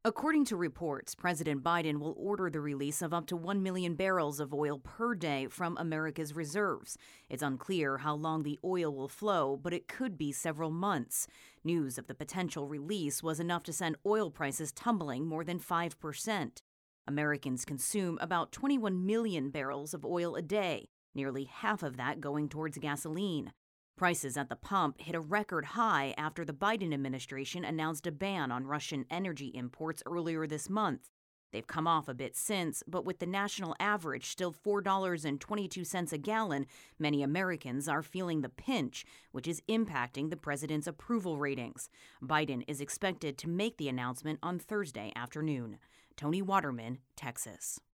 According to reports, President Biden will order the release of up to 1 million barrels of oil per day from America's reserves. It's unclear how long the oil will flow, but it could be several months. News of the potential release was enough to send oil prices tumbling more than 5%. Americans consume about 21 million barrels of oil a day, nearly half of that going towards gasoline. Prices at the pump hit a record high after the Biden administration announced a ban on Russian energy imports earlier this month. They've come off a bit since, but with the national average still $4.22 a gallon, many Americans are feeling the pinch, which is impacting the president's approval ratings. Biden is expected to make the announcement on Thursday afternoon. Tony Waterman, Texas.